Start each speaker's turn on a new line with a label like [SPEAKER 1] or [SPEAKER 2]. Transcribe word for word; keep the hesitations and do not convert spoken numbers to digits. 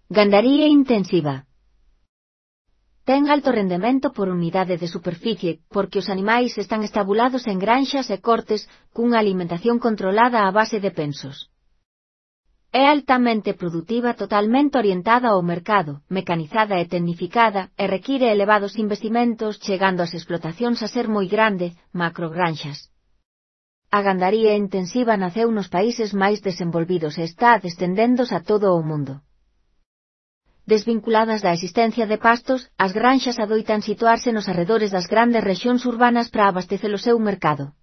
[SPEAKER 1] Gandaría intensiva. Ten alto rendemento por unidade de superficie, porque os animais están estabulados en granxas e cortes, cunha alimentación controlada a base de pensos. É altamente produtiva, totalmente orientada ao mercado, mecanizada e tecnificada, e require elevados investimentos, chegando as explotacións a ser moi grande, macrogranxas. A gandaría intensiva naceu nos países máis desenvolvidos e está descendéndose a todo o mundo. Desvinculadas da existencia de pastos, as granxas adoitan situarse nos arredores das grandes rexións urbanas para abastecer o seu mercado.